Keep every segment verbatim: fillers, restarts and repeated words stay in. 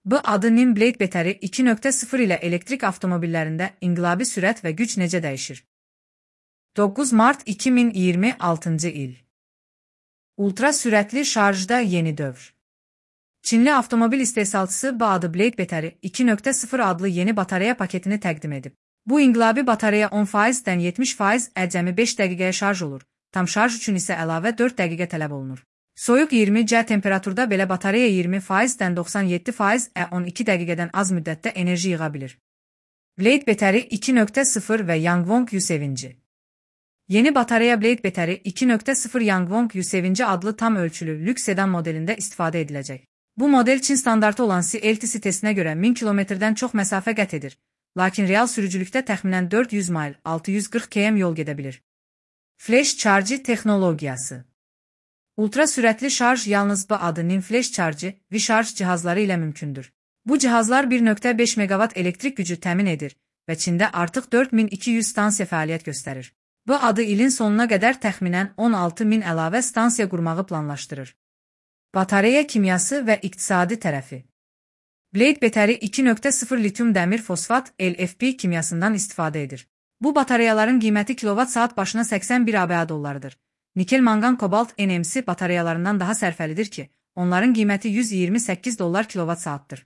Bu adı Nin Blade Battery iki nöqtə sıfır ilə elektrik avtomobillərində inqilabi sürət və güc necə dəyişir? doqquz mart iki min iyirmi altıncı il. Ultra sürətli şarjda yeni dövr. Çinli avtomobil istehsalçısı bu adı Blade Battery iki nöqtə sıfır adlı yeni batareya paketini təqdim edib. Bu inqilabi batareya on faizdən yetmiş faiz cəmi beş dəqiqəyə şarj olur, tam şarj üçün isə əlavə dörd dəqiqə tələb olunur. Soyuq iyirmi dərəcə temperaturda belə batareya iyirmi faizdən doxsan yeddi faiz on iki dəqiqədən az müddətdə enerji yığa bilir. Blade Battery iki nöqtə sıfır və Yangwang Yusevinci. Yeni batareya Blade Battery iki nöqtə sıfır Yangwang Yusevinci adlı tam ölçülü lüks sedan modelində istifadə ediləcək. Bu model Çin standartı olan C L T C testinə görə min kilometrdən çox məsafə qət edir, lakin real sürücülükdə təxminən dörd yüz mayl altı yüz qırx kilometr yol gedə bilir. Flash Charge texnologiyası. Ultra sürətli şarj yalnız bu adı Nin Flash Charge V şarj cihazları ilə mümkündür. Bu cihazlar bir nöqtə beş meqavat elektrik gücü təmin edir və Çində artıq dörd min iki yüz stansiya fəaliyyət göstərir. Bu adı ilin sonuna qədər təxminən on altı min əlavə stansiya qurmağı planlaşdırır. Batareya kimyası və iqtisadi tərəfi. Blade Battery iki nöqtə sıfır lityum dəmir fosfat L F P kimyasından istifadə edir. Bu batareyaların qiyməti kilovat saat başına səksən bir ABŞ dollarıdır. Nikel mangan kobalt N M C batareyalarından daha sərfəlidir ki, onların qiyməti yüz iyirmi səkkiz dollar kilovat saatdır.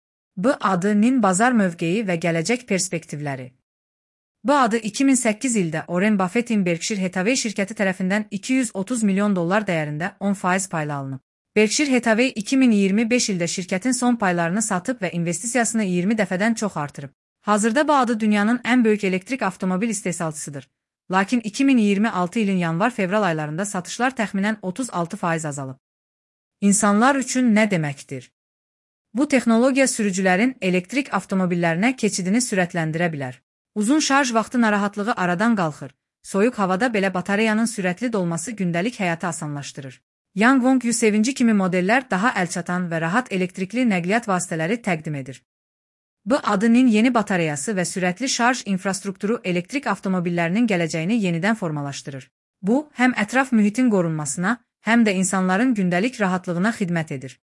Bu adı Nin bazar mövqeyi və gələcək perspektivləri. Bu adı iki min səkkiz ildə Warren Buffett'in Berkshire Hathaway şirkəti tərəfindən iki yüz otuz milyon dollar dəyərində on faiz payla alınıb. Berkshire Hathaway iki min iyirmi beş ildə şirkətin son paylarını satıb və investisiyasını iyirmi dəfədən çox artırıb. Hazırda bu adı dünyanın ən böyük elektrik avtomobil istehsalçısıdır. Lakin iki min iyirmi altı ilin yanvar-fevral aylarında satışlar təxminən otuz altı faiz azalıb. İnsanlar üçün nə deməkdir? Bu texnologiya sürücülərin elektrik avtomobillərinə keçidini sürətləndirə bilər. Uzun şarj vaxtı narahatlığı aradan qalxır. Soyuq havada belə batareyanın sürətli dolması gündəlik həyatı asanlaşdırır. Yangwang Yusevinci kimi modellər daha əlçatan və rahat elektrikli nəqliyyat vasitələri təqdim edir. Bu adı Nin yeni batareyası və sürətli şarj infrastrukturu elektrik avtomobillərinin gələcəyini yenidən formalaşdırır. Bu, həm ətraf mühitin qorunmasına, həm də insanların gündəlik rahatlığına xidmət edir.